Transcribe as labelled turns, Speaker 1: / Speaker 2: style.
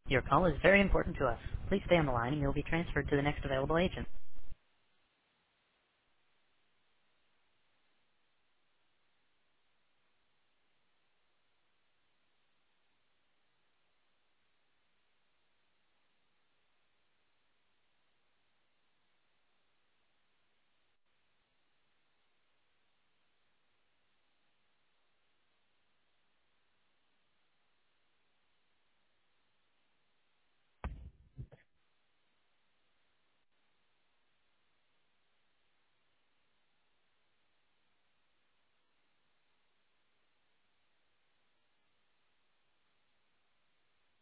Speaker 1: Your call is very important to us. Please stay on the line and you'll be transferred to the next available agent.